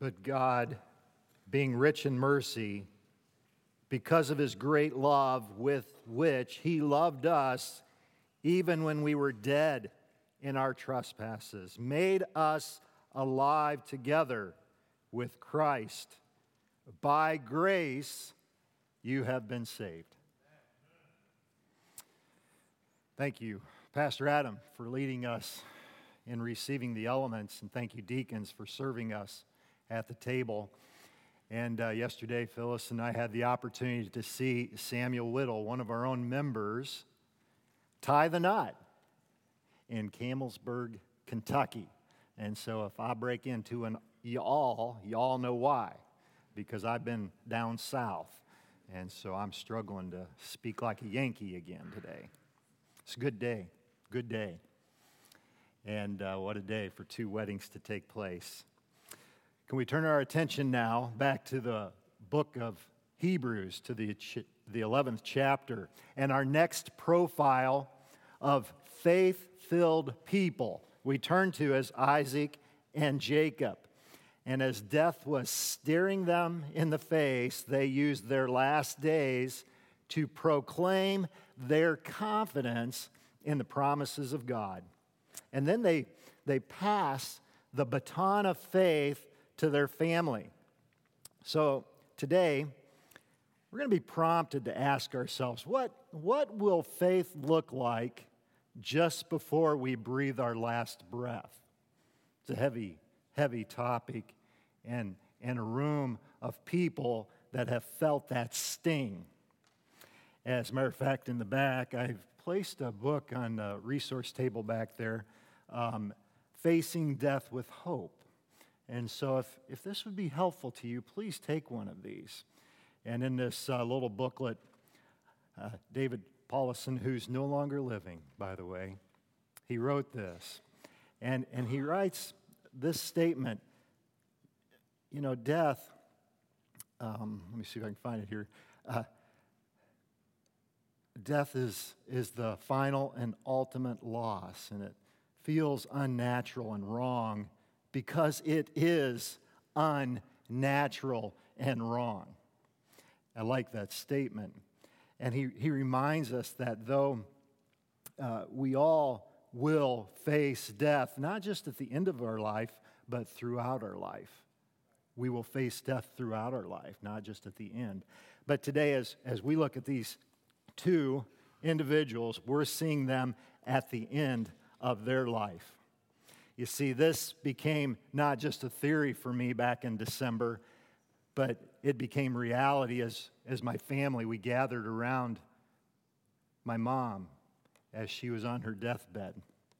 But God, being rich in mercy, because of his great love with which he loved us, even when we were dead in our trespasses, made us alive together with Christ. By grace, you have been saved. Thank you, Pastor Adam, for leading us in receiving the elements, and thank you, deacons, for serving us at the table. And yesterday, Phyllis and I had the opportunity to see Samuel Whittle, one of our own members, tie the knot in Camelsburg, Kentucky. And so if I break into an y'all know why, because I've been down south. And so I'm struggling to speak like a Yankee again today. It's a good day, good day. And what a day for two weddings to take place. Can we turn our attention now back to the book of Hebrews, to the 11th chapter, and our next profile of faith-filled people we turn to as Isaac and Jacob. And as death was staring them in the face, they used their last days to proclaim their confidence in the promises of God. And then they pass the baton of faith to their family. So today, we're going to be prompted to ask ourselves, what will faith look like just before we breathe our last breath? It's a heavy, heavy topic, and a room of people that have felt that sting. As a matter of fact, in the back, I've placed a book on the resource table back there, Facing Death with Hope. And so if this would be helpful to you, please take one of these. And in this little booklet, David Paulison, who's no longer living, by the way, he wrote this. And he writes this statement, you know, death, let me see if I can find it here. Death is the final and ultimate loss, and it feels unnatural and wrong because it is unnatural and wrong. I like that statement. And he reminds us that though we all will face death, not just at the end of our life, but throughout our life. We will face death throughout our life, not just at the end. But today, as we look at these two individuals, we're seeing them at the end of their life. You see, this became not just a theory for me back in December, but it became reality as my family, we gathered around my mom as she was on her deathbed.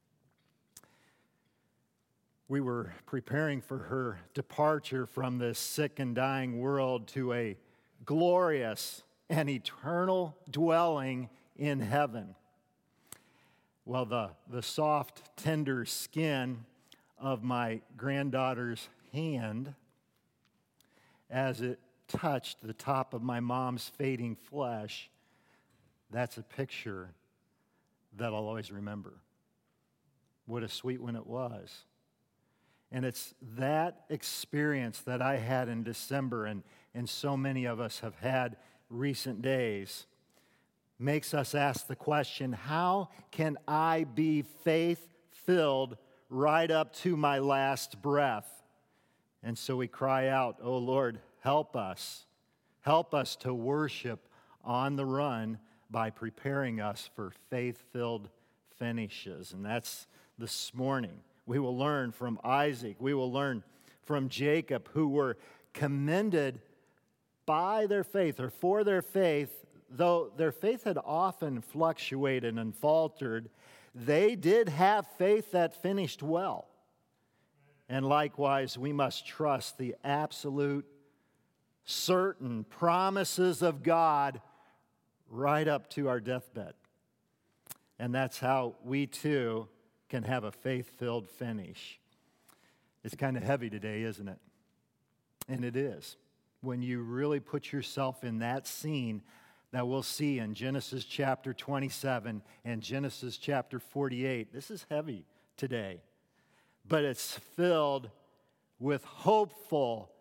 We were preparing for her departure from this sick and dying world to a glorious and eternal dwelling in heaven. Well, the soft, tender skin of my granddaughter's hand, as it touched the top of my mom's fading flesh, that's a picture that I'll always remember. What a sweet one it was. And it's that experience that I had in December, and so many of us have had recent days, makes us ask the question, how can I be faith-filled right up to my last breath? And so we cry out, oh Lord, help us. Help us to worship on the run by preparing us for faith-filled finishes. And that's this morning. We will learn from Isaac. We will learn from Jacob, who were commended by their faith or for their faith. Though their faith had often fluctuated and faltered, they did have faith that finished well. And likewise, we must trust the absolute, certain promises of God right up to our deathbed. And that's how we too can have a faith-filled finish. It's kind of heavy today, isn't it? And it is. When you really put yourself in that scene that we'll see in Genesis chapter 27 and Genesis chapter 48. This is heavy today, but it's filled with hopeful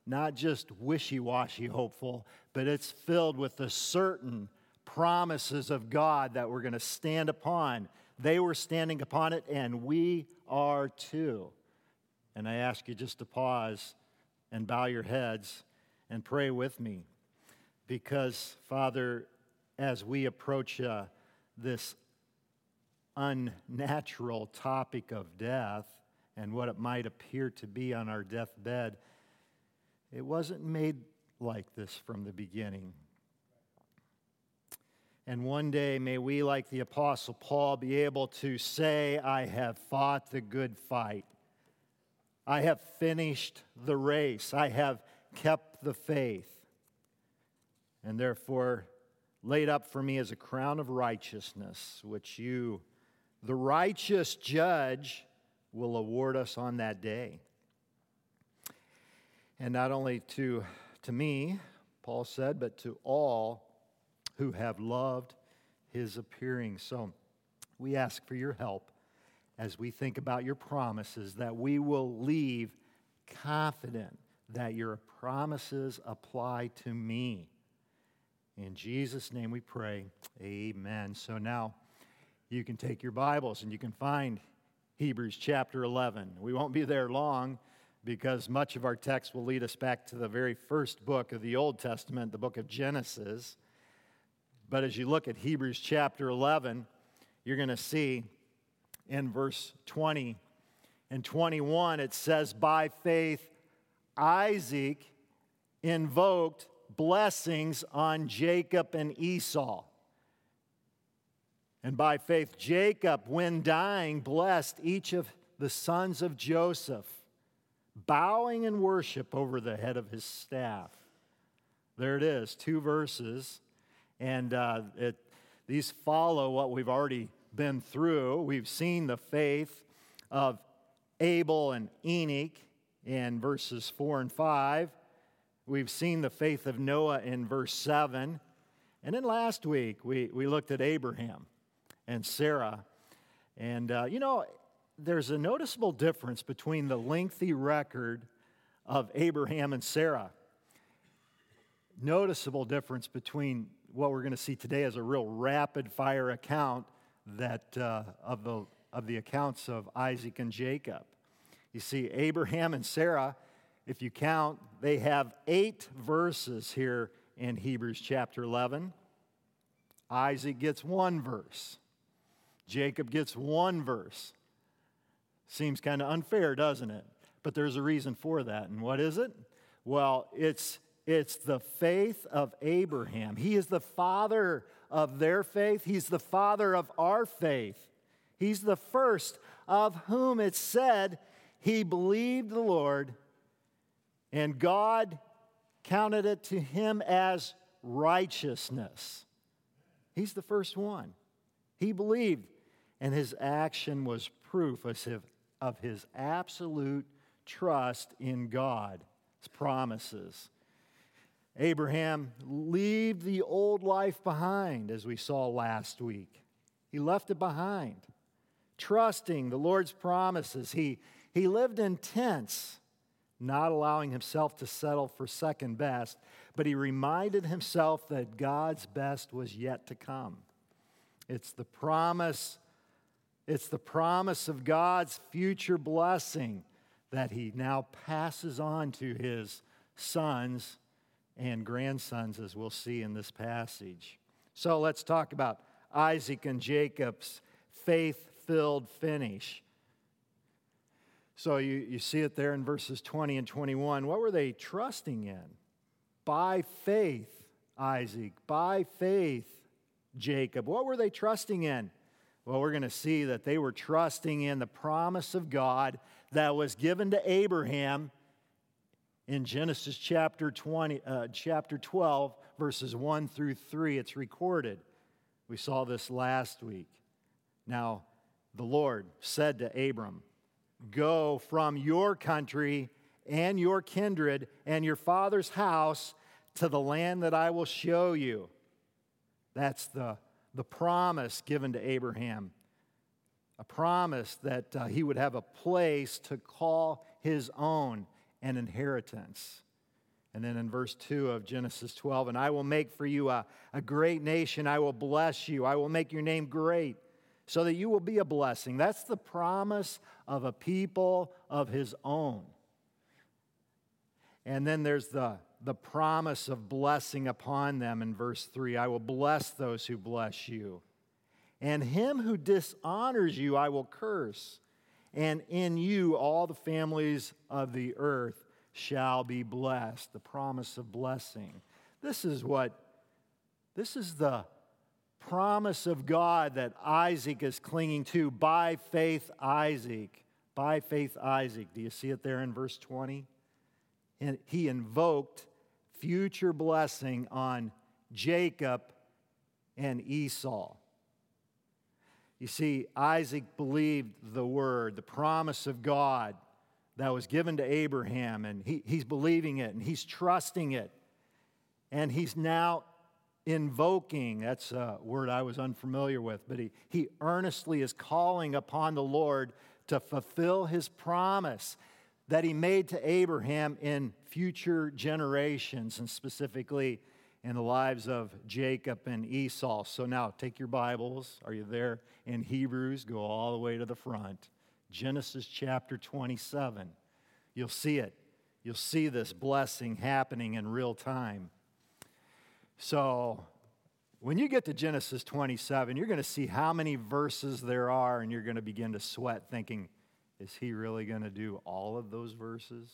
not just wishy-washy hopeful, but it's filled with the certain promises of God that we're going to stand upon. They were standing upon it, and we are too. And I ask you just to pause and bow your heads and pray with me. Because, Father, as we approach this unnatural topic of death and what it might appear to be on our deathbed, it wasn't made like this from the beginning. And one day, may we, like the Apostle Paul, be able to say, I have fought the good fight. I have finished the race. I have kept the faith. And therefore, laid up for me as a crown of righteousness, which you, the righteous judge, will award us on that day. And not only to me, Paul said, but to all who have loved his appearing. So we ask for your help as we think about your promises, that we will leave confident that your promises apply to me. In Jesus' name we pray, amen. So now you can take your Bibles and you can find Hebrews chapter 11. We won't be there long because much of our text will lead us back to the very first book of the Old Testament, the book of Genesis. But as you look at Hebrews chapter 11, you're going to see in verse 20 and 21, it says, by faith, Isaac invoked blessings on Jacob and Esau. And by faith, Jacob, when dying, blessed each of the sons of Joseph, bowing in worship over the head of his staff. There it is, 2 verses. And these follow what we've already been through. We've seen the faith of Abel and Enoch in verses 4 and 5. We've seen the faith of Noah in verse 7. And then last week, we looked at Abraham and Sarah. And, there's a noticeable difference between the lengthy record of Abraham and Sarah. Noticeable difference between what we're going to see today as a real rapid-fire account that of the accounts of Isaac and Jacob. You see, Abraham and Sarah, if you count, they have 8 verses here in Hebrews chapter 11. Isaac gets 1 verse. Jacob gets 1 verse. Seems kind of unfair, doesn't it? But there's a reason for that. And what is it? Well, it's the faith of Abraham. He is the father of their faith. He's the father of our faith. He's the first of whom it said he believed the Lord, and God counted it to him as righteousness. He's the first one. He believed, and his action was proof of his absolute trust in God's promises. Abraham left the old life behind, as we saw last week. He left it behind, trusting the Lord's promises. He lived in tents, not allowing himself to settle for second best, but he reminded himself that God's best was yet to come. It's the promise of God's future blessing that he now passes on to his sons and grandsons, as we'll see in this passage. So let's talk about Isaac and Jacob's faith-filled finish. So you see it there in verses 20 and 21. What were they trusting in? By faith, Isaac. By faith, Jacob. What were they trusting in? Well, we're going to see that they were trusting in the promise of God that was given to Abraham in Genesis chapter 12, verses 1 through 3. It's recorded. We saw this last week. Now, the Lord said to Abram, "Go from your country and your kindred and your father's house to the land that I will show you." That's the promise given to Abraham. A promise that he would have a place to call his own, an inheritance. And then in verse 2 of Genesis 12, and I will make for you a great nation. I will bless you. I will make your name great so that you will be a blessing. That's the promise of a people of his own. And then there's the promise of blessing upon them in verse 3. I will bless those who bless you. And him who dishonors you I will curse. And in you all the families of the earth shall be blessed. The promise of blessing. This is the promise of God that Isaac is clinging to. By faith, Isaac. By faith, Isaac. Do you see it there in verse 20? And he invoked future blessing on Jacob and Esau. You see, Isaac believed the word, the promise of God that was given to Abraham, and he's believing it, and he's trusting it. And he's now invoking, that's a word I was unfamiliar with, but he earnestly is calling upon the Lord to fulfill his promise that he made to Abraham in future generations, and specifically in the lives of Jacob and Esau. So now take your Bibles. Are you there? In Hebrews, go all the way to the front. Genesis chapter 27. You'll see it. You'll see this blessing happening in real time. So when you get to Genesis 27, you're going to see how many verses there are, and you're going to begin to sweat thinking, is he really going to do all of those verses?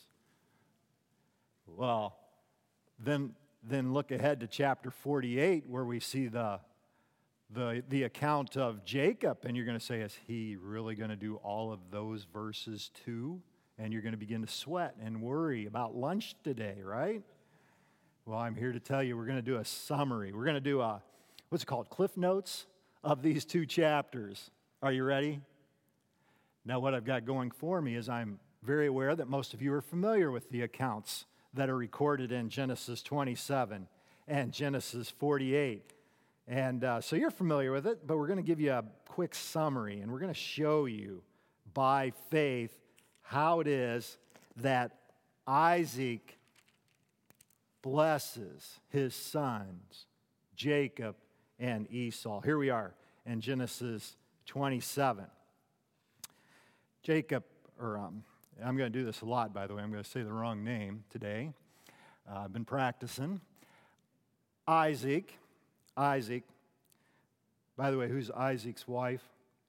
Well, then look ahead to chapter 48 where we see the account of Jacob, and you're going to say, is he really going to do all of those verses too? And you're going to begin to sweat and worry about lunch today, right? Well, I'm here to tell you we're going to do a summary. We're going to do what's it called, Cliff Notes of these two chapters. Are you ready? Now, what I've got going for me is I'm very aware that most of you are familiar with the accounts that are recorded in Genesis 27 and Genesis 48. And so you're familiar with it, but we're going to give you a quick summary, and we're going to show you by faith how it is that Isaac blesses his sons, Jacob and Esau. Here we are in Genesis 27. Jacob, I'm going to do this a lot, by the way. I'm going to say the wrong name today. I've been practicing. Isaac. By the way, who's Isaac's wife?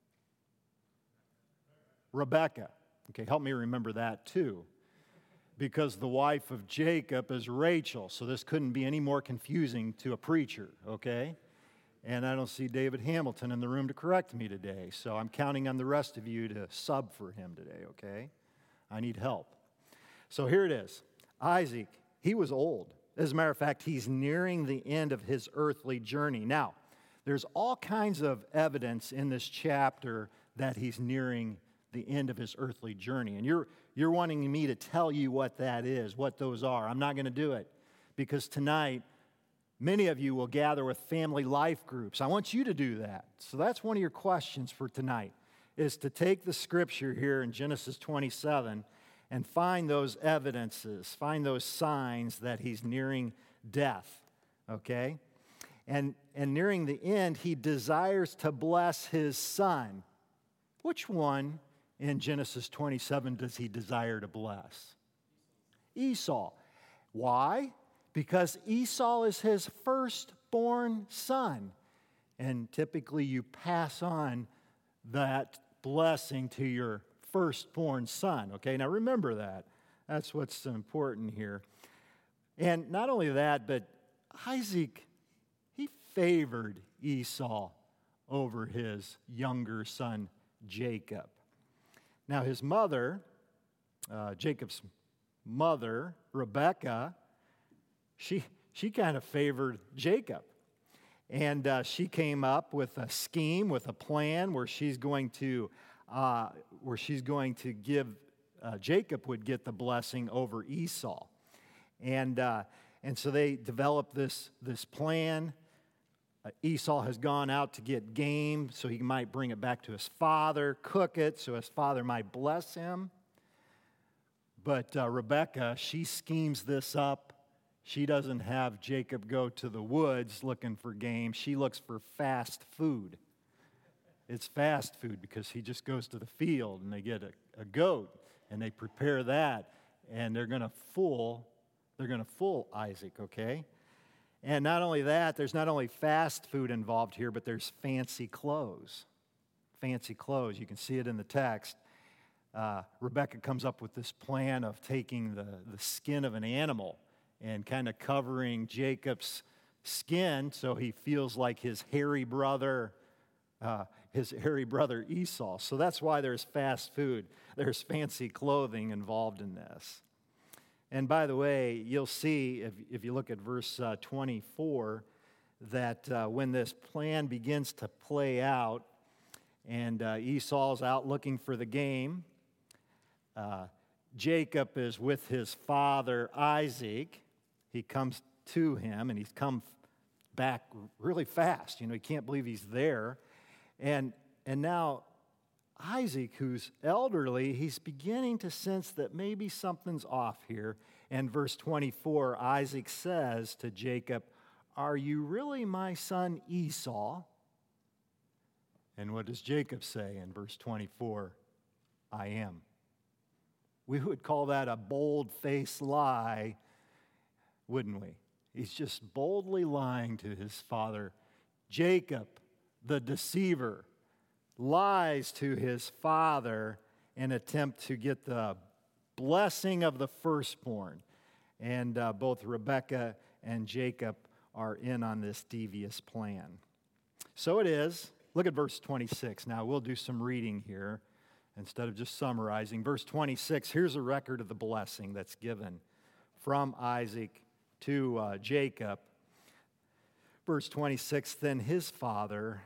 Rebekah. Okay, help me remember that too. Because the wife of Jacob is Rachel, so this couldn't be any more confusing to a preacher, okay? And I don't see David Hamilton in the room to correct me today, so I'm counting on the rest of you to sub for him today, okay? I need help. So here it is. Isaac, he was old. As a matter of fact, he's nearing the end of his earthly journey. Now, there's all kinds of evidence in this chapter that he's nearing the end of his earthly journey. And you're wanting me to tell you what that is, what those are. I'm not going to do it because tonight, many of you will gather with family life groups. I want you to do that. So that's one of your questions for tonight, is to take the scripture here in Genesis 27 and find those evidences, find those signs that he's nearing death, okay? And nearing the end, he desires to bless his son. Which one in Genesis 27 does he desire to bless? Esau. Why? Because Esau is his firstborn son. And typically you pass on that blessing to your firstborn son. Okay, now remember that. That's what's important here. And not only that, but Isaac, he favored Esau over his younger son, Jacob. Now his mother, Jacob's mother, Rebekah, she kind of favored Jacob. And she came up with a scheme, with a plan where she's going to give, Jacob would get the blessing over Esau. And so they developed this plan. Esau has gone out to get game so he might bring it back to his father, cook it so his father might bless him. But Rebekah, she schemes this up She doesn't have Jacob go to the woods looking for game. She looks for fast food. It's fast food because he just goes to the field and they get a goat and they prepare that and they're going to fool Isaac, okay? And not only that, there's not only fast food involved here, but there's fancy clothes. Fancy clothes. You can see it in the text. Rebekah comes up with this plan of taking the skin of an animal and kind of covering Jacob's skin so he feels like his hairy brother Esau. So that's why there's fast food. There's fancy clothing involved in this. And by the way, you'll see, if you look at verse 24, that when this plan begins to play out, and Esau's out looking for the game, Jacob is with his father Isaac. He comes to him, and he's come back really fast. He can't believe he's there. And now Isaac, who's elderly, he's beginning to sense that maybe something's off here. And verse 24, Isaac says to Jacob, "Are you really my son Esau?" And what does Jacob say in verse 24? "I am." We would call that a bold-faced lie, wouldn't we? He's just boldly lying to his father. Jacob, the deceiver, lies to his father in attempt to get the blessing of the firstborn. And both Rebekah and Jacob are in on this devious plan. So it is. Look at verse 26. Now, we'll do some reading here instead of just summarizing. Verse 26, here's a record of the blessing that's given from Isaac to Jacob. Verse 26, then his father,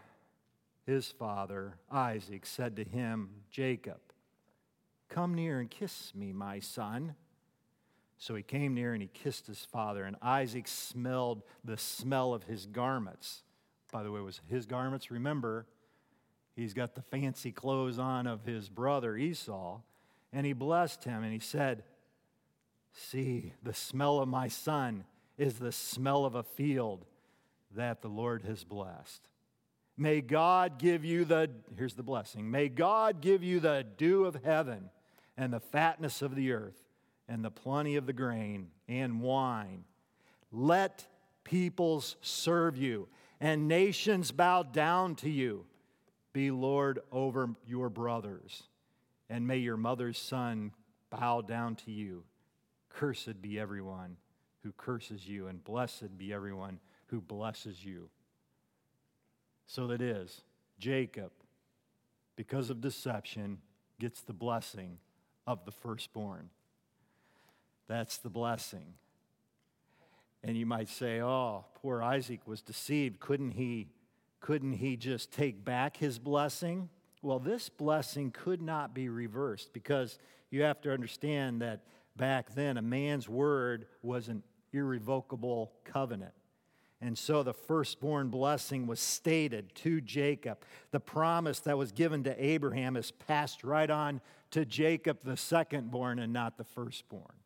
Isaac, said to him, Jacob, "Come near and kiss me, my son." So he came near and he kissed his father, and Isaac smelled the smell of his garments. By the way, it was his garments. Remember, he's got the fancy clothes on of his brother Esau, and he blessed him, and he said, "See, the smell of my son is the smell of a field that the Lord has blessed. May God give you here's the blessing, may God give you the dew of heaven and the fatness of the earth and the plenty of the grain and wine. Let peoples serve you and nations bow down to you. Be Lord over your brothers, and may your mother's son bow down to you. Cursed be everyone who curses you, and blessed be everyone who blesses you." So that is, Jacob, because of deception, gets the blessing of the firstborn. That's the blessing. And you might say, "Oh, poor Isaac was deceived. Couldn't he just take back his blessing?" Well, this blessing could not be reversed, because you have to understand that back then a man's word was an irrevocable covenant. And so the firstborn blessing was stated to Jacob. The promise that was given to Abraham is passed right on to Jacob, the secondborn, and not the firstborn.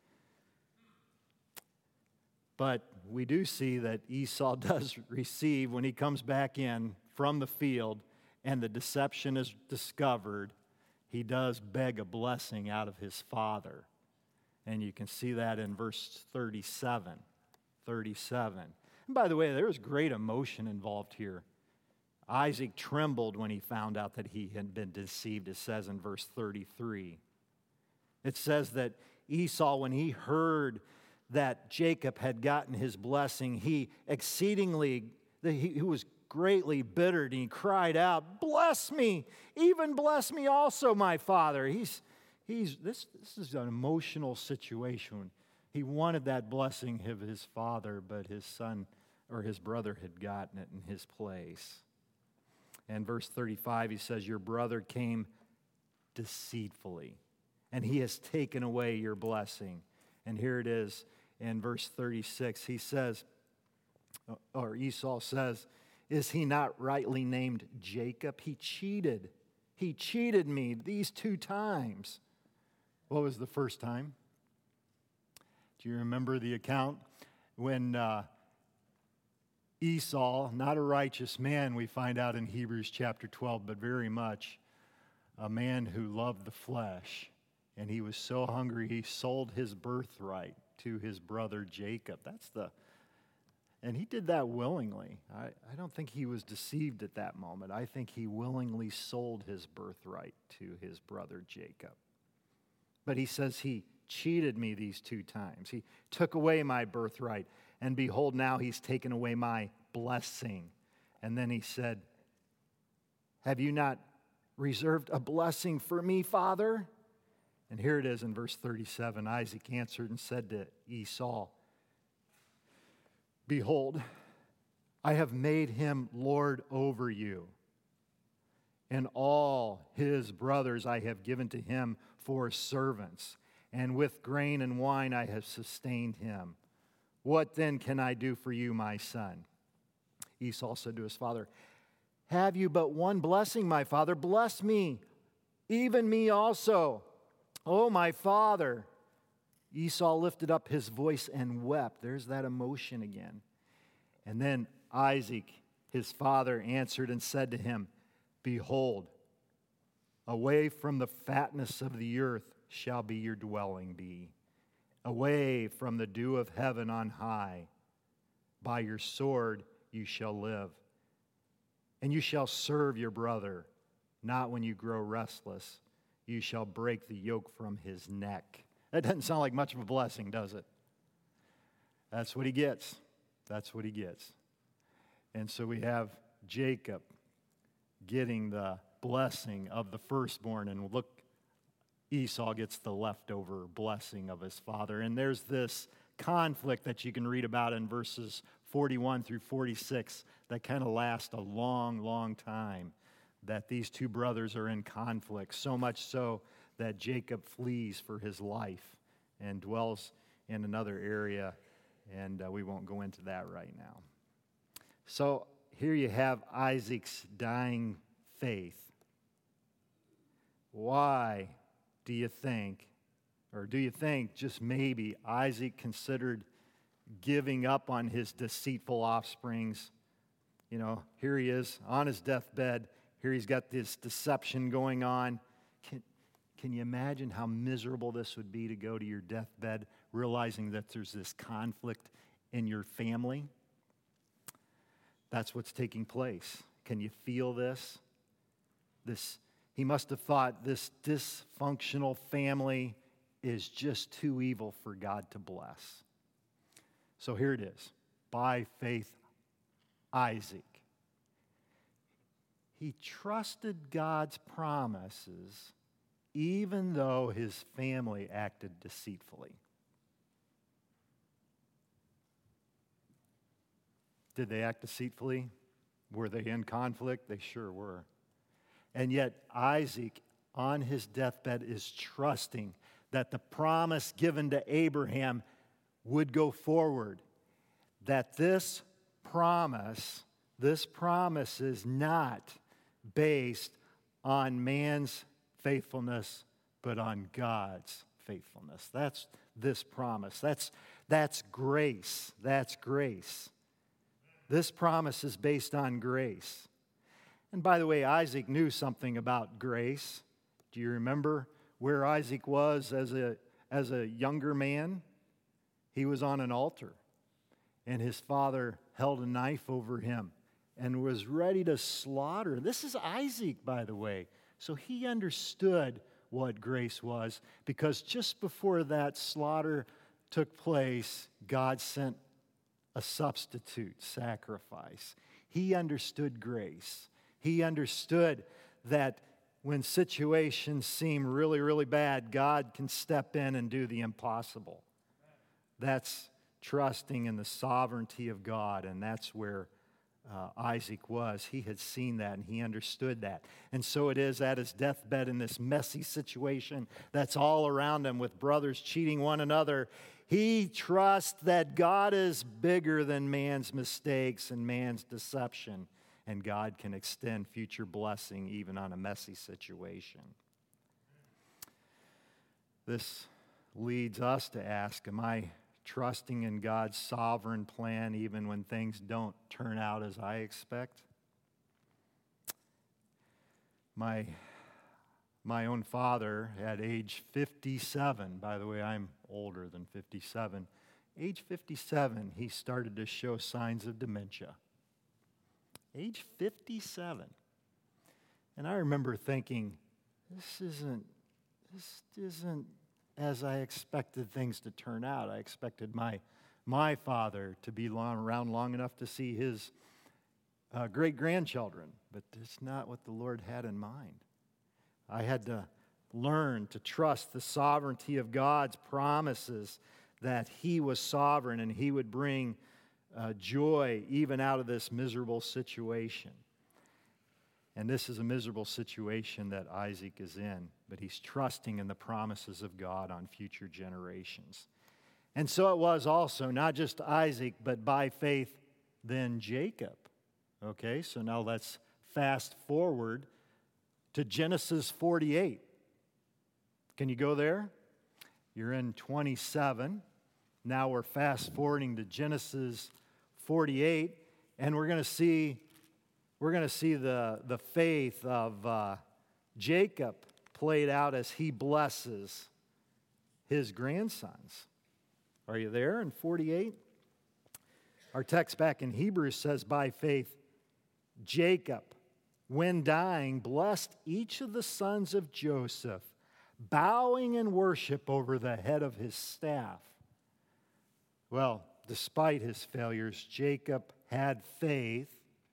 But we do see that Esau does receive, when he comes back in from the field and the deception is discovered, he does beg a blessing out of his father. And you can see that in verse 37. And by the way, there was great emotion involved here. Isaac trembled when he found out that he had been deceived, it says in verse 33. It says that Esau, when he heard that Jacob had gotten his blessing, he was greatly bittered, and he cried out, "Bless me, even bless me also, my father." This is an emotional situation. He wanted that blessing of his father, but his son or his brother had gotten it in his place. And verse 35, he says, "Your brother came deceitfully, and he has taken away your blessing." And here it is in verse 36. He says, or Esau says, "Is he not rightly named Jacob? He cheated me these 2 times." What was the first time? Do you remember the account? when Esau, not a righteous man, we find out in Hebrews chapter 12, but very much a man who loved the flesh, and he was so hungry he sold his birthright to his brother Jacob. And he did that willingly. I don't think he was deceived at that moment. I think he willingly sold his birthright to his brother Jacob. But he says he cheated me these 2 times. He took away my birthright, and behold, now he's taken away my blessing. And then he said, have you not reserved a blessing for me, Father? And here it is in verse 37. Isaac answered and said to Esau, behold, I have made him lord over you, and all his brothers I have given to him for servants, and with grain and wine I have sustained him. What then can I do for you, my son? Esau said to his father, have you but one blessing, my father? Bless me, even me also. Oh, my father. Esau lifted up his voice and wept. There's that emotion again. And then Isaac, his father, answered and said to him, behold, away from the fatness of the earth shall be your dwelling be. Away from the dew of heaven on high. By your sword you shall live. And you shall serve your brother, not when you grow restless. You shall break the yoke from his neck. That doesn't sound like much of a blessing, does it? That's what he gets. That's what he gets. And so we have Jacob getting the blessing of the firstborn. And look, Esau gets the leftover blessing of his father. And there's this conflict that you can read about in verses 41 through 46 that kind of lasts a long, long time, that these 2 brothers are in conflict, so much so that Jacob flees for his life and dwells in another area, and we won't go into that right now. So here you have Isaac's dying faith. Why do you think just maybe Isaac considered giving up on his deceitful offsprings? You know, here he is on his deathbed. Here he's got this deception going on. Can you imagine how miserable this would be to go to your deathbed realizing that there's this conflict in your family? That's what's taking place. Can you feel this? He must have thought this dysfunctional family is just too evil for God to bless. So here it is. By faith, Isaac. He trusted God's promises even though his family acted deceitfully. Did they act deceitfully? Were they in conflict? They sure were. And yet Isaac, on his deathbed, is trusting that the promise given to Abraham would go forward. That this promise is not based on man's faithfulness, but on God's faithfulness. That's this promise. That's grace. That's grace. This promise is based on grace. And by the way, Isaac knew something about grace. Do you remember where Isaac was as a younger man? He was on an altar, and his father held a knife over him and was ready to slaughter. This is Isaac, by the way. So he understood what grace was, because just before that slaughter took place, God sent a substitute sacrifice. He understood grace. He understood that when situations seem really, really bad, God can step in and do the impossible. That's trusting in the sovereignty of God, and that's where Isaac was. He had seen that, and he understood that. And so it is at his deathbed, in this messy situation that's all around him with brothers cheating one another. He trusts that God is bigger than man's mistakes and man's deception, and God can extend future blessing even on a messy situation. This leads us to ask, am I trusting in God's sovereign plan even when things don't turn out as I expect. My own father at age 57, by the way, I'm older than 57, age 57, he started to show signs of dementia. Age 57. And I remember thinking, this isn't as I expected things to turn out. I expected my father to be around long enough to see his great-grandchildren, but that's not what the Lord had in mind. I had to learn to trust the sovereignty of God's promises, that He was sovereign and He would bring joy even out of this miserable situation. And this is a miserable situation that Isaac is in, but he's trusting in the promises of God on future generations. And so it was also, not just Isaac, but by faith, then Jacob. Okay, so now let's fast forward to Genesis 48. Can you go there? You're in 27. Now we're fast forwarding to Genesis 48, and we're going to see the faith of Jacob played out as he blesses his grandsons. Are you there in 48? Our text back in Hebrews says, by faith, Jacob, when dying, blessed each of the sons of Joseph, bowing in worship over the head of his staff. Well, despite his failures, Jacob had faith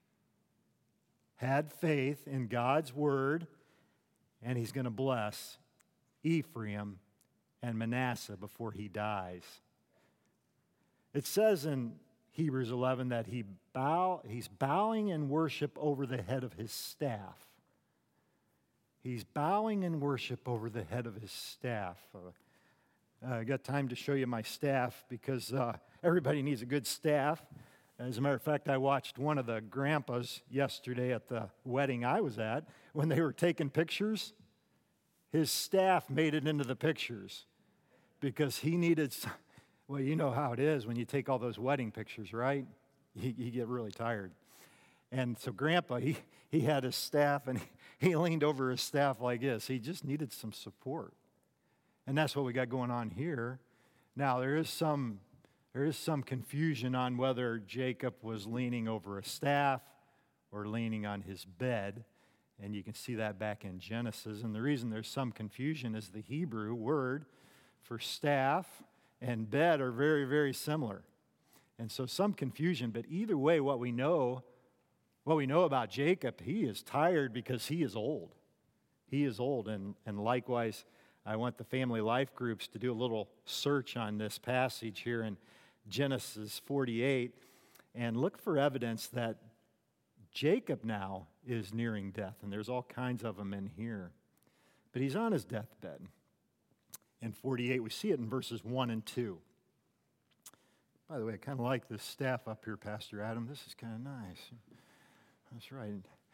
in God's word, and he's going to bless Ephraim and Manasseh before he dies. It says in Hebrews 11 that he's bowing in worship over the head of his staff. He's bowing in worship over the head of his staff. I got time to show you my staff because everybody needs a good staff. As a matter of fact, I watched one of the grandpas yesterday at the wedding I was at. When they were taking pictures, his staff made it into the pictures because he needed, well, you know how it is when you take all those wedding pictures, right? You get really tired. And so Grandpa, he had his staff, and he leaned over his staff like this. He just needed some support. And that's what we got going on here. Now, there is some confusion on whether Jacob was leaning over a staff or leaning on his bed, and you can see that back in Genesis. And the reason there's some confusion is the Hebrew word for staff and bed are very, very similar. And so some confusion, but either way, what we know about Jacob, he is tired because he is old. He is old, and likewise, I want the family life groups to do a little search on this passage here in Genesis 48 and look for evidence that Jacob now is nearing death, and there's all kinds of them in here. But he's on his deathbed. In 48, we see it in verses 1 and 2. By the way, I kind of like this staff up here, Pastor Adam. This is kind of nice. That's right.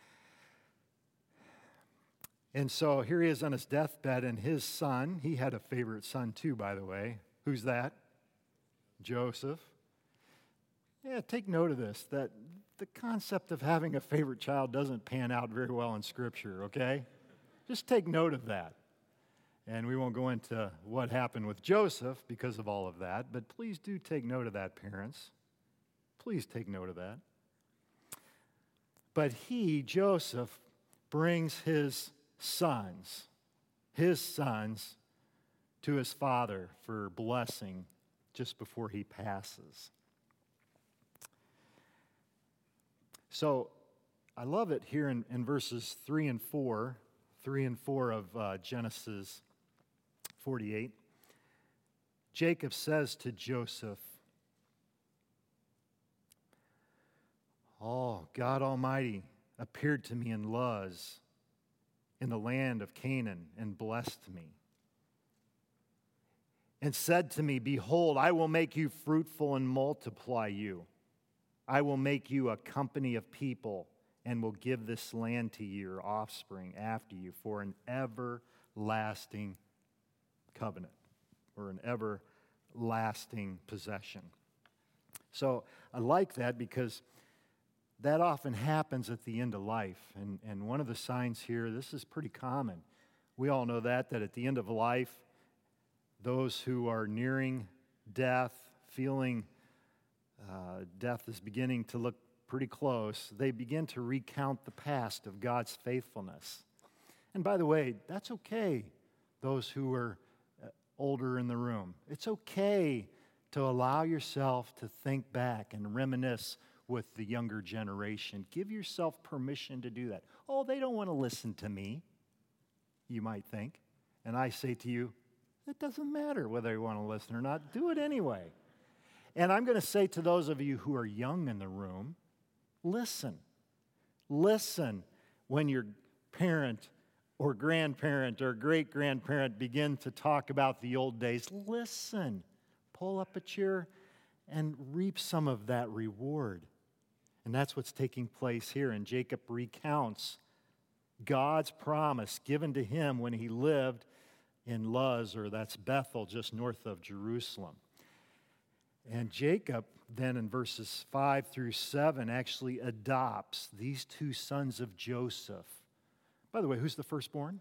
And so here he is on his deathbed, and his son, he had a favorite son too, by the way. Who's that? Joseph. Yeah, take note of this, that the concept of having a favorite child doesn't pan out very well in Scripture, okay? Just take note of that. And we won't go into what happened with Joseph because of all of that, but please do take note of that, parents. Please take note of that. But he, Joseph, brings his sons to his father for blessing just before he passes. So I love it here in verses 3 and 4 of Genesis 48. Jacob says to Joseph, "Oh, God Almighty appeared to me in Luz, in the land of Canaan, and blessed me, and said to me, Behold, I will make you fruitful and multiply you. I will make you a company of people, and will give this land to your offspring after you for an everlasting covenant," or an lasting possession. So I like that because that often happens at the end of life. And one of the signs here, this is pretty common. We all know that at the end of life, those who are nearing death, feeling death is beginning to look pretty close, they begin to recount the past of God's faithfulness. And by the way, that's okay, those who are older in the room. It's okay to allow yourself to think back and reminisce with the younger generation. Give yourself permission to do that. Oh, they don't want to listen to me, you might think. And I say to you, it doesn't matter whether you want to listen or not. Do it anyway. And I'm going to say to those of you who are young in the room, listen. Listen when your parent or grandparent or great-grandparent begin to talk about the old days. Listen. Pull up a chair and reap some of that reward. And that's what's taking place here. And Jacob recounts God's promise given to him when he lived in Luz, or that's Bethel, just north of Jerusalem. And Jacob, then in verses 5 through 7, actually adopts these two sons of Joseph. By the way, who's the firstborn?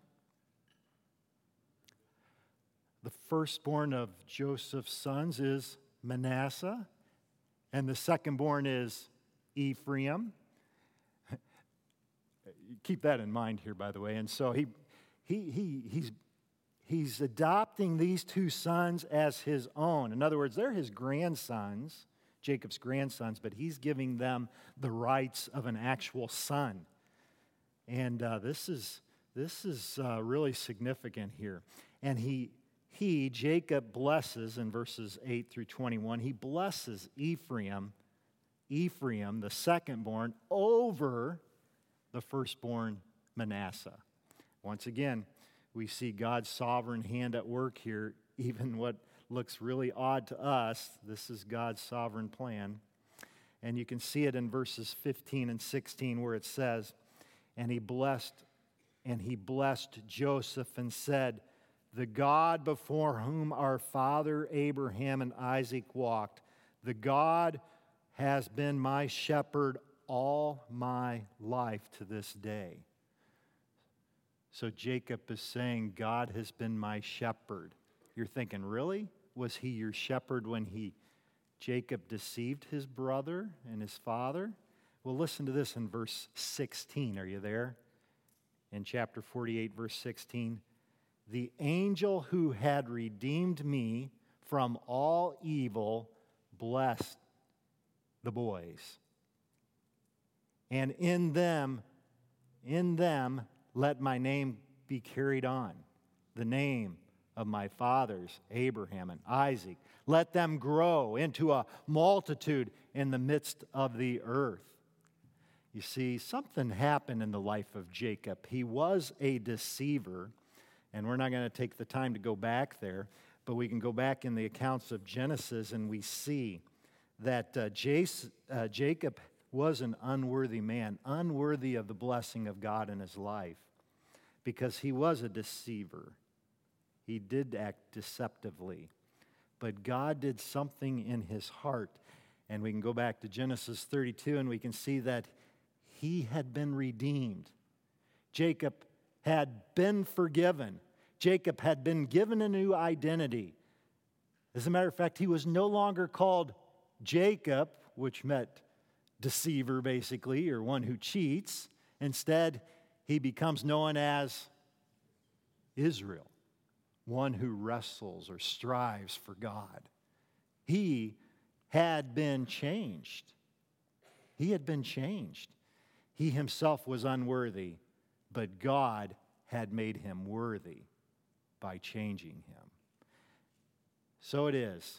The firstborn of Joseph's sons is Manasseh, and the secondborn is Ephraim. Keep that in mind here, by the way. And so he's adopting these two sons as his own. In other words, they're his grandsons, Jacob's grandsons, but he's giving them the rights of an actual son. And this is really significant here. And Jacob blesses in verses 8 through 21, he blesses Ephraim, the secondborn, over the firstborn Manasseh. Once again, we see God's sovereign hand at work here, even what looks really odd to us. This is God's sovereign plan. And you can see it in verses 15 and 16 where it says, And he blessed Joseph and said, The God before whom our father Abraham and Isaac walked, the God has been my shepherd all my life to this day. So Jacob is saying, God has been my shepherd. You're thinking, really? Was he your shepherd when Jacob deceived his brother and his father? Well, listen to this in verse 16. Are you there? In chapter 48, verse 16. The angel who had redeemed me from all evil blessed the boys. And in them let my name be carried on, the name of my fathers, Abraham and Isaac. Let them grow into a multitude in the midst of the earth. You see, something happened in the life of Jacob. He was a deceiver, and we're not going to take the time to go back there, but we can go back in the accounts of Genesis, and we see that Jacob was an unworthy man, unworthy of the blessing of God in his life, because he was a deceiver. He did act deceptively. But God did something in his heart. And we can go back to Genesis 32 and we can see that he had been redeemed. Jacob had been forgiven. Jacob had been given a new identity. As a matter of fact, he was no longer called Jacob, which meant deceiver basically, or one who cheats. Instead, he becomes known as Israel, one who wrestles or strives for God. He had been changed. He had been changed. He himself was unworthy, but God had made him worthy by changing him. So it is.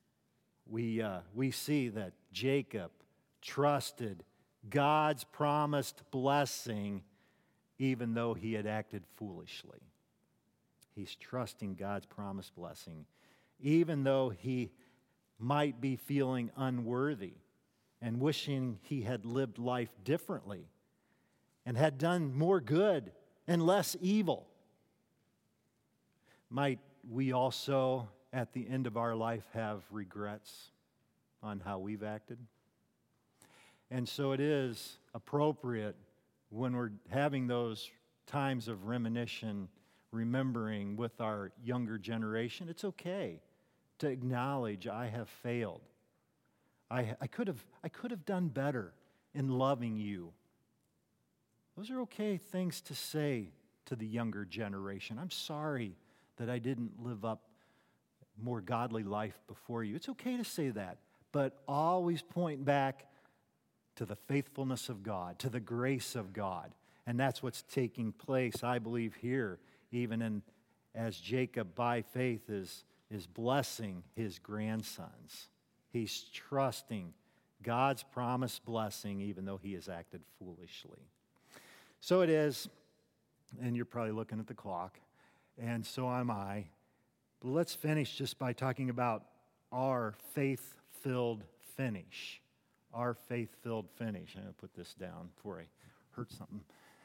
We see that Jacob trusted God's promised blessing even though he had acted foolishly. He's trusting God's promised blessing even though he might be feeling unworthy and wishing he had lived life differently and had done more good and less evil. Might we also at the end of our life have regrets on how we've acted. And so it is appropriate when we're having those times of reminiscence, remembering with our younger generation, it's okay to acknowledge I have failed. I could have done better in loving you. Those are okay things to say to the younger generation. I'm sorry that I didn't live up more godly life before you. It's okay to say that, but always point back to the faithfulness of God, to the grace of God. And that's what's taking place, I believe, here, even as Jacob, by faith, is blessing his grandsons. He's trusting God's promised blessing, even though he has acted foolishly. So it is, and you're probably looking at the clock, and so am I. But let's finish just by talking about our faith-filled finish. Our faith-filled finish. I'm going to put this down before I hurt something.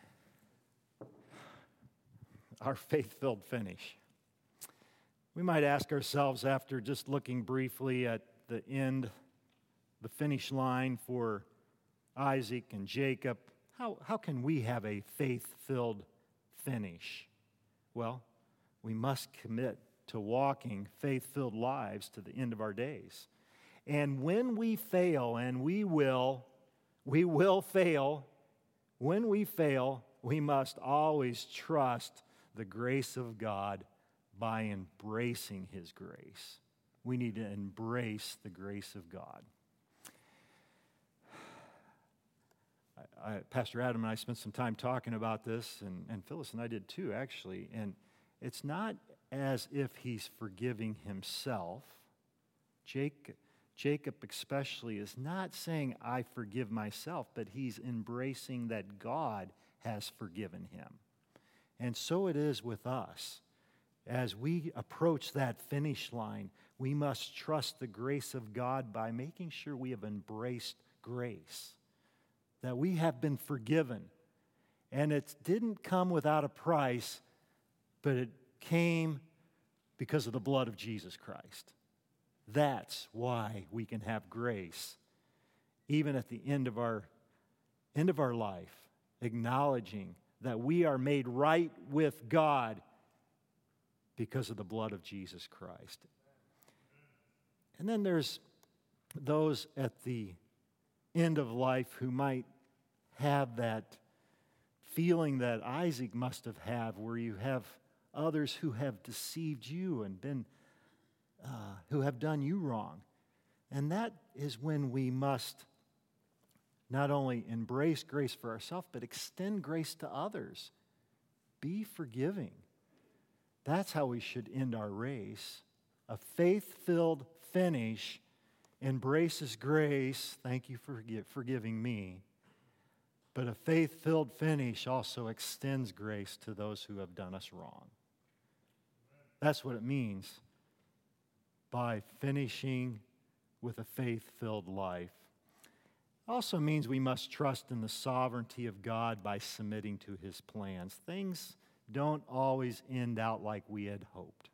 Our faith-filled finish. We might ask ourselves, after just looking briefly at the end, the finish line for Isaac and Jacob, how can we have a faith-filled finish? Well, we must commit to walking faith-filled lives to the end of our days. And when we fail, and we will fail, when we fail, we must always trust the grace of God by embracing His grace. We need to embrace the grace of God. Pastor Adam and I spent some time talking about this, and Phyllis and I did too, actually. And it's not as if he's forgiving himself. Jacob especially is not saying, I forgive myself, but he's embracing that God has forgiven him. And so it is with us. As we approach that finish line, we must trust the grace of God by making sure we have embraced grace, that we have been forgiven. And it didn't come without a price, but it came because of the blood of Jesus Christ. That's why we can have grace, even at the end of our life, acknowledging that we are made right with God because of the blood of Jesus Christ. And then there's those at the end of life who might have that feeling that Isaac must have had, where you have others who have deceived you and who have done you wrong. And that is when we must not only embrace grace for ourselves, but extend grace to others. Be forgiving. That's how we should end our race. A faith-filled finish embraces grace. Thank you for forgiving me. But a faith-filled finish also extends grace to those who have done us wrong. That's what it means by finishing with a faith-filled life. It also means we must trust in the sovereignty of God by submitting to His plans. Things don't always end out like we had hoped.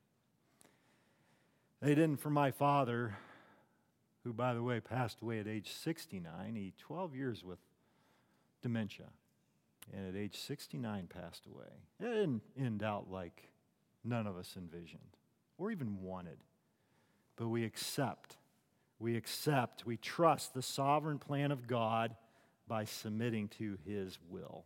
They didn't for my father, who, by the way, passed away at age 69. He 12 years with dementia, and at age 69 passed away. It didn't end out like none of us envisioned or even wanted. But we accept, we trust the sovereign plan of God by submitting to His will.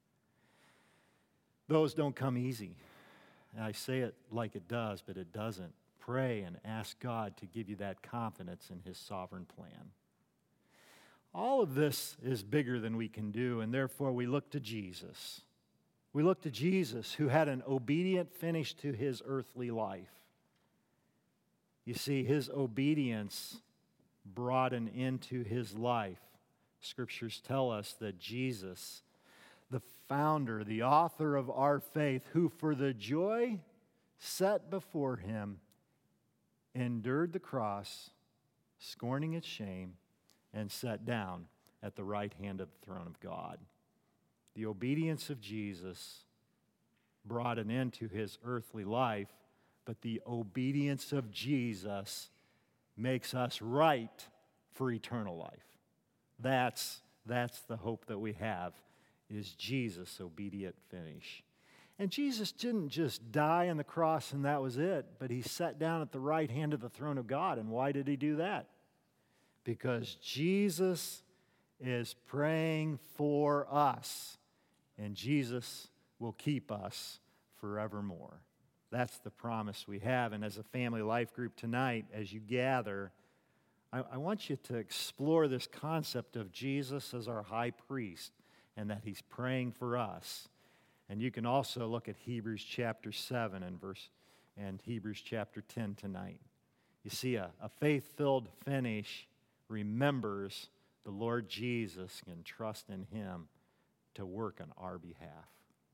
Those don't come easy. And I say it like it does, but it doesn't. Pray and ask God to give you that confidence in His sovereign plan. All of this is bigger than we can do, and therefore we look to Jesus. We look to Jesus, who had an obedient finish to His earthly life. You see, His obedience brought an end to His life. Scriptures tell us that Jesus, the founder, the author of our faith, who for the joy set before Him endured the cross, scorning its shame, and sat down at the right hand of the throne of God. The obedience of Jesus brought an end to His earthly life, but the obedience of Jesus makes us right for eternal life. That's the hope that we have, is Jesus' obedient finish. And Jesus didn't just die on the cross and that was it, but he sat down at the right hand of the throne of God. And why did he do that? Because Jesus is praying for us, and Jesus will keep us forevermore. That's the promise we have. And as a family life group tonight, as you gather, I want you to explore this concept of Jesus as our high priest and that he's praying for us. And you can also look at Hebrews chapter 7 and Hebrews chapter 10 tonight. You see, a faith-filled finish remembers the Lord Jesus and trust in him to work on our behalf.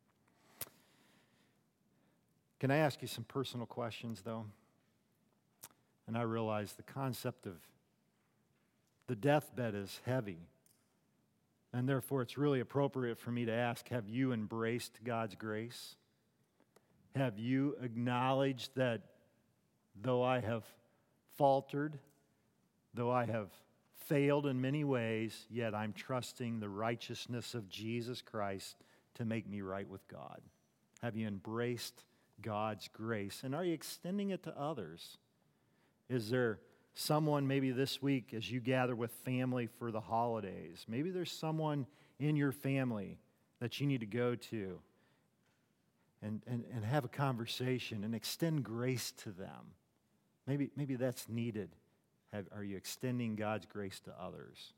Can I ask you some personal questions, though? And I realize the concept of the deathbed is heavy. And therefore, it's really appropriate for me to ask, have you embraced God's grace? Have you acknowledged that though I have faltered, though I have failed in many ways, yet I'm trusting the righteousness of Jesus Christ to make me right with God? Have you embraced God's grace? And are you extending it to others? Is there someone maybe this week as you gather with family for the holidays? Maybe there's someone in your family that you need to go to and have a conversation and extend grace to them. Maybe that's needed. Are you extending God's grace to others?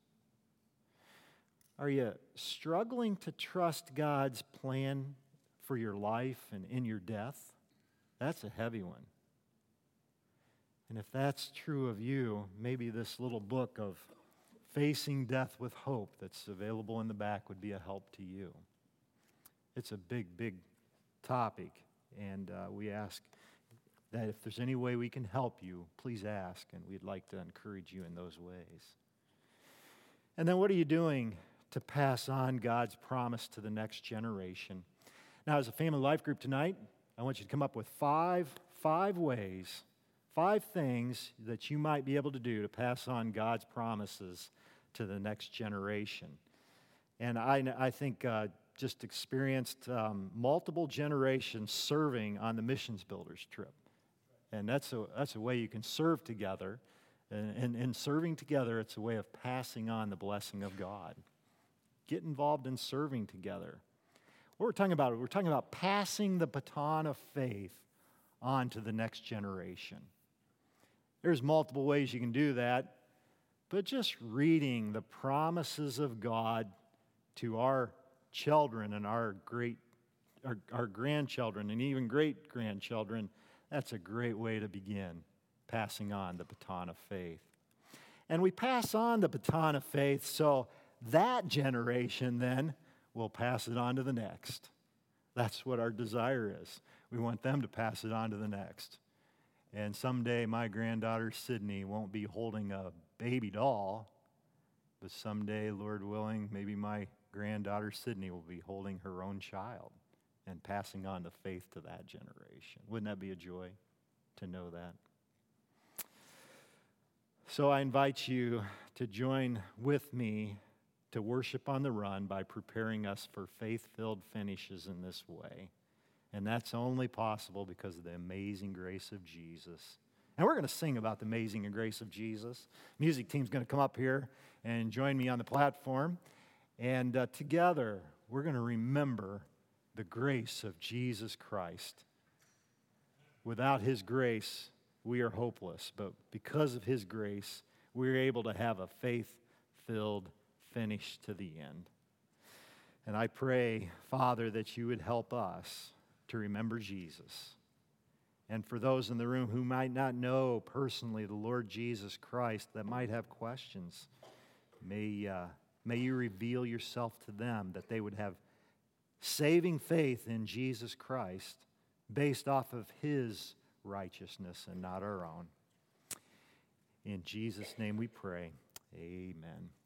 Are you struggling to trust God's plan for your life and in your death? That's a heavy one. And if that's true of you, maybe this little book of Facing Death with Hope that's available in the back would be a help to you. It's a big, big topic, and we ask that if there's any way we can help you, please ask, and we'd like to encourage you in those ways. And then what are you doing to pass on God's promise to the next generation? Now, as a family life group tonight, I want you to come up with five ways, 5 things that you might be able to do to pass on God's promises to the next generation. And I think just experienced multiple generations serving on the Missions Builders trip. And that's a way you can serve together. And in serving together, it's a way of passing on the blessing of God. Get involved in serving together. What we're talking about passing the baton of faith on to the next generation. There's multiple ways you can do that, but just reading the promises of God to our children and our grandchildren and even great-grandchildren, that's a great way to begin passing on the baton of faith. And we pass on the baton of faith so that generation then will pass it on to the next. That's what our desire is. We want them to pass it on to the next. And someday my granddaughter Sydney won't be holding a baby doll, but someday, Lord willing, maybe my granddaughter Sydney will be holding her own child and passing on the faith to that generation. Wouldn't that be a joy to know that? So I invite you to join with me to worship on the run by preparing us for faith-filled finishes in this way. And that's only possible because of the amazing grace of Jesus. And we're going to sing about the amazing grace of Jesus. Music team's going to come up here and join me on the platform. And together, we're going to remember the grace of Jesus Christ. Without his grace, we are hopeless. But because of his grace, we're able to have a faith-filled finish to the end. And I pray, Father, that you would help us to remember Jesus. And for those in the room who might not know personally the Lord Jesus Christ, that might have questions, may you reveal yourself to them, that they would have saving faith in Jesus Christ based off of his righteousness and not our own. In Jesus' name we pray. Amen.